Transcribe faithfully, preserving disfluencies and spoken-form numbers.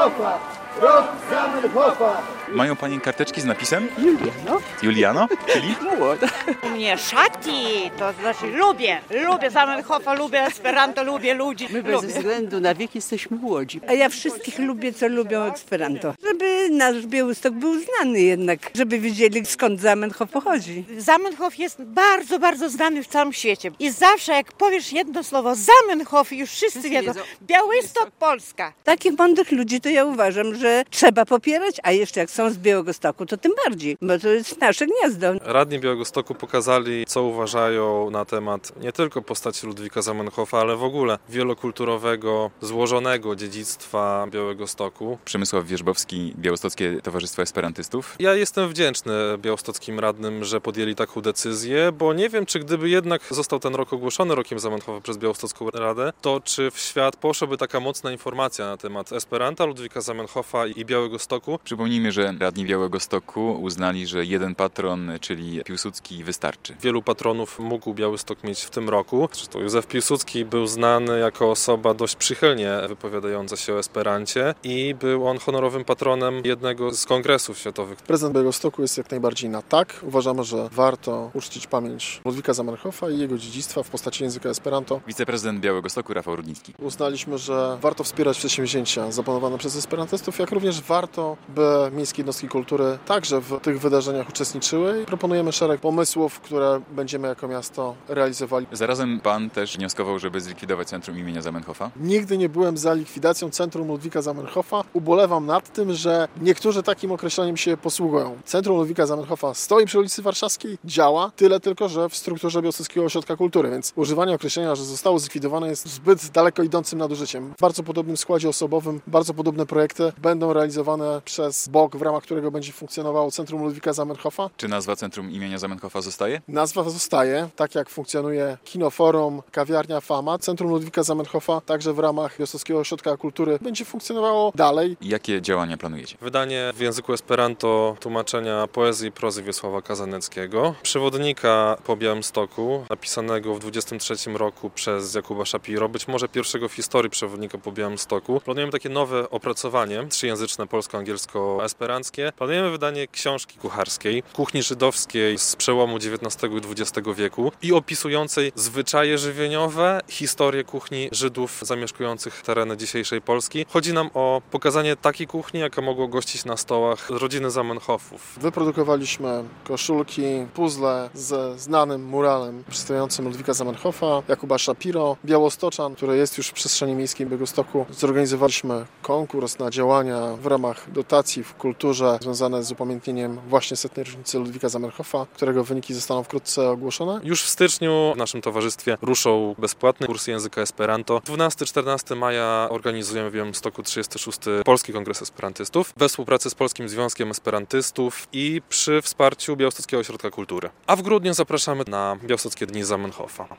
Zamenhofa! Rok Zamenhofa! Mają Panie karteczki z napisem? Juliano? Juliano? Czyli? Młoda. U mnie szati, to znaczy lubię, lubię Zamenhofa, lubię Esperanto, lubię ludzi, My bez lubię. względu na wiek jesteśmy młodzi. A ja wszystkich lubię, co lubią Esperanto. Żeby nasz Białystok był znany jednak, żeby wiedzieli, skąd Zamenhof pochodzi. Zamenhof jest bardzo, bardzo znany w całym świecie. I zawsze jak powiesz jedno słowo Zamenhof, już wszyscy Wszyscy wiedzą, wiedzą. Białystok, Polska. Takich mądrych ludzi to ja uważam, że trzeba popierać, a jeszcze jak są z Białegostoku, to tym bardziej, bo to jest nasze gniazdo. Radni Białegostoku pokazali, co uważają na temat nie tylko postaci Ludwika Zamenhofa, ale w ogóle wielokulturowego, złożonego dziedzictwa Białegostoku. Przemysław Wierzbowski, Białostockie Towarzystwo Esperantystów. Ja jestem wdzięczny białostockim radnym, że podjęli taką decyzję, bo nie wiem, czy gdyby jednak został ten rok ogłoszony rokiem Zamenhofa przez Białostocką Radę, to czy w świat poszłaby taka mocna informacja na temat Esperanta, Ludwika Zamenhofa i Białegostoku. Przypomnijmy, że radni Białegostoku uznali, że jeden patron, czyli Piłsudski, wystarczy. Wielu patronów mógł Białystok mieć w tym roku. Zresztą Józef Piłsudski był znany jako osoba dość przychylnie wypowiadająca się o Esperancie i był on honorowym patronem jednego z kongresów światowych. Prezydent Białegostoku jest jak najbardziej na tak. Uważamy, że warto uczcić pamięć Ludwika Zamenhofa i jego dziedzictwa w postaci języka Esperanto. Wiceprezydent Białegostoku Rafał Rudnicki. Uznaliśmy, że warto wspierać przedsięwzięcia zaplanowane przez esperantystów, jak również warto, by miejskie jednostki kultury także w tych wydarzeniach uczestniczyły. Proponujemy szereg pomysłów, które będziemy jako miasto realizowali. Zarazem Pan też wnioskował, żeby zlikwidować centrum imienia Zamenhofa. Nigdy nie byłem za likwidacją centrum Ludwika Zamenhofa. Ubolewam nad tym, że niektórzy takim określeniem się posługują. Centrum Ludwika Zamenhofa stoi przy ulicy Warszawskiej, działa, tyle tylko, że w strukturze Białostockiego Ośrodka Kultury, więc używanie określenia, że zostało zlikwidowane, jest zbyt daleko idącym nadużyciem. W bardzo podobnym składzie osobowym, bardzo podobne projekty będą realizowane przez B O K, w ramach którego będzie funkcjonowało Centrum Ludwika Zamenhofa. Czy nazwa centrum imienia Zamenhofa zostaje? Nazwa zostaje, tak jak funkcjonuje Kinoforum, kawiarnia Fama. Centrum Ludwika Zamenhofa także w ramach Białostockiego Ośrodka Kultury będzie funkcjonowało dalej. Jakie działania planujecie? Wydanie w języku Esperanto tłumaczenia poezji i prozy Wiesława Kazaneckiego, przewodnika po Białymstoku, napisanego w dwudziestym trzecim roku przez Jakuba Szapiro, być może pierwszego w historii przewodnika po Białymstoku. Planujemy takie nowe opracowanie, trzyjęzyczne, polsko-angielsko-esperanckie. Planujemy wydanie książki kucharskiej, kuchni żydowskiej z przełomu dziewiętnastego i dwudziestego wieku i opisującej zwyczaje żywieniowe, historię kuchni Żydów zamieszkujących tereny dzisiejszej Polski. Chodzi nam o pokazanie takiej kuchni, jaka mogła gościć na stołach rodziny Zamenhofów. Wyprodukowaliśmy koszulki, puzzle ze znanym muralem przedstawiającym Ludwika Zamenhofa, Jakuba Szapiro, Białostoczan, który jest już w przestrzeni miejskiej Białegostoku. Zorganizowaliśmy konkurs na działania w ramach dotacji w kulturze związane z upamiętnieniem właśnie setnej rocznicy Ludwika Zamenhofa, którego wyniki zostaną wkrótce ogłoszone. Już w styczniu w naszym towarzystwie ruszą bezpłatny kurs języka Esperanto. dwunastego do czternastego maja organizujemy w Białymstoku trzydziesty szósty Polski Kongres Esperantystów we współpracy z Polskim Związkiem Esperantystów i przy wsparciu Białostockiego Ośrodka Kultury. A w grudniu zapraszamy na Białostockie Dni Zamenhofa.